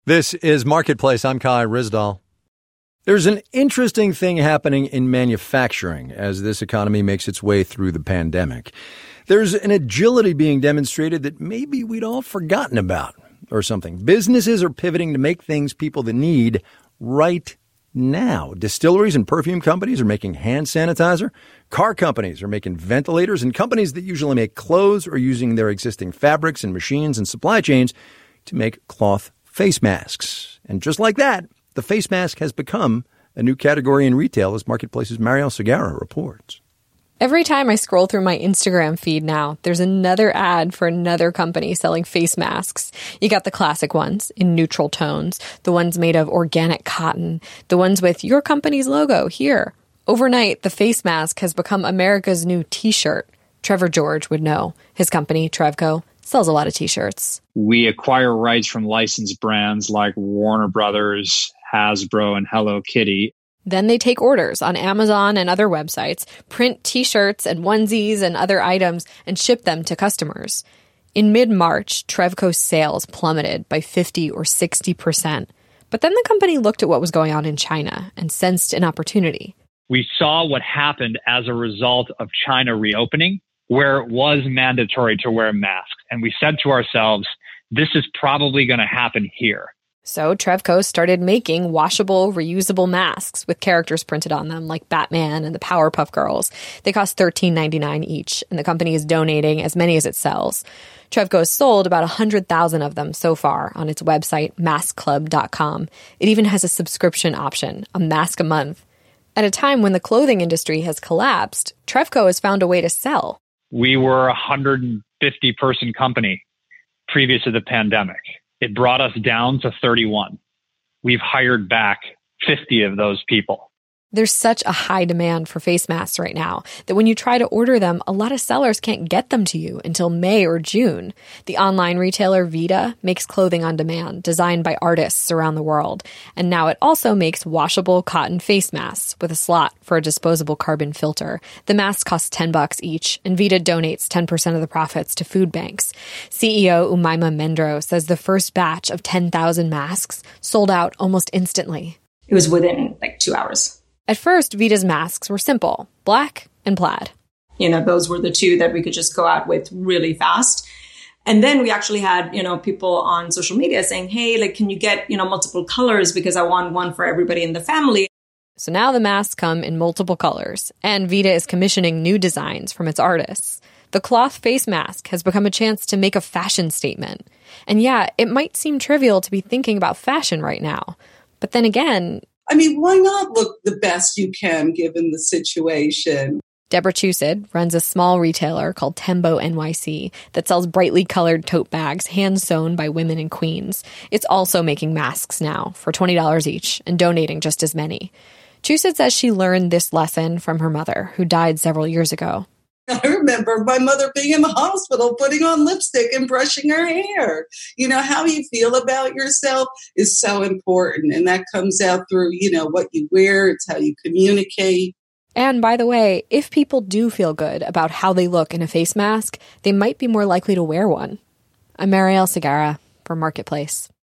This is Marketplace. I'm Kai Ryssdal. There's an interesting thing happening in manufacturing as this economy makes its way through the pandemic. There's an agility being demonstrated that maybe we'd all forgotten about or something. Businesses are pivoting to make things people need right now. Distilleries and perfume companies are making hand sanitizer. Car companies are making ventilators. And companies that usually make clothes are using their existing fabrics and machines and supply chains to make cloth face masks. And just like that, the face mask has become a new category in retail, as Marketplace's Marielle Segarra reports. Every time I scroll through my Instagram feed now, there's another ad for another company selling face masks. You got the classic ones in neutral tones, the ones made of organic cotton, the ones with your company's logo here. Overnight, the face mask has become America's new T-shirt. Trevor George would know. His company, Trevco, sells a lot of T-shirts. We acquire rights from licensed brands like Warner Brothers, Hasbro, and Hello Kitty. Then they take orders on Amazon and other websites, print T-shirts and onesies and other items, and ship them to customers. In mid-March, Trevco's sales plummeted by 50 or 60%. But then the company looked at what was going on in China and sensed an opportunity. We saw what happened as a result of China reopening, where it was mandatory to wear masks. And we said to ourselves, this is probably going to happen here. So Trevco started making washable, reusable masks with characters printed on them like Batman and the Powerpuff Girls. They cost $13.99 each, and the company is donating as many as it sells. Trevco has sold about 100,000 of them so far on its website, maskclub.com. It even has a subscription option, a mask a month. At a time when the clothing industry has collapsed, Trevco has found a way to sell. We were a 150-person company previous to the pandemic. It brought us down to 31. We've hired back 50 of those people. There's such a high demand for face masks right now that when you try to order them, a lot of sellers can't get them to you until May or June. The online retailer Vita makes clothing on demand designed by artists around the world. And now it also makes washable cotton face masks with a slot for a disposable carbon filter. The masks cost $10 each, and Vita donates 10% of the profits to food banks. CEO Umaima Mendro says the first batch of 10,000 masks sold out almost instantly. It was within 2 hours. At first, Vita's masks were simple, black and plaid. Those were the two that we could just go out with really fast. And then we actually had, people on social media saying, hey, can you get, multiple colors because I want one for everybody in the family. So now the masks come in multiple colors, and Vita is commissioning new designs from its artists. The cloth face mask has become a chance to make a fashion statement. And yeah, it might seem trivial to be thinking about fashion right now. But then again, why not look the best you can given the situation? Deborah Chusid runs a small retailer called Tembo NYC that sells brightly colored tote bags hand-sewn by women in Queens. It's also making masks now for $20 each and donating just as many. Chusid says she learned this lesson from her mother, who died several years ago. I remember my mother being in the hospital, putting on lipstick and brushing her hair. How you feel about yourself is so important. And that comes out through, what you wear. It's how you communicate. And by the way, if people do feel good about how they look in a face mask, they might be more likely to wear one. I'm Marielle Segarra for Marketplace.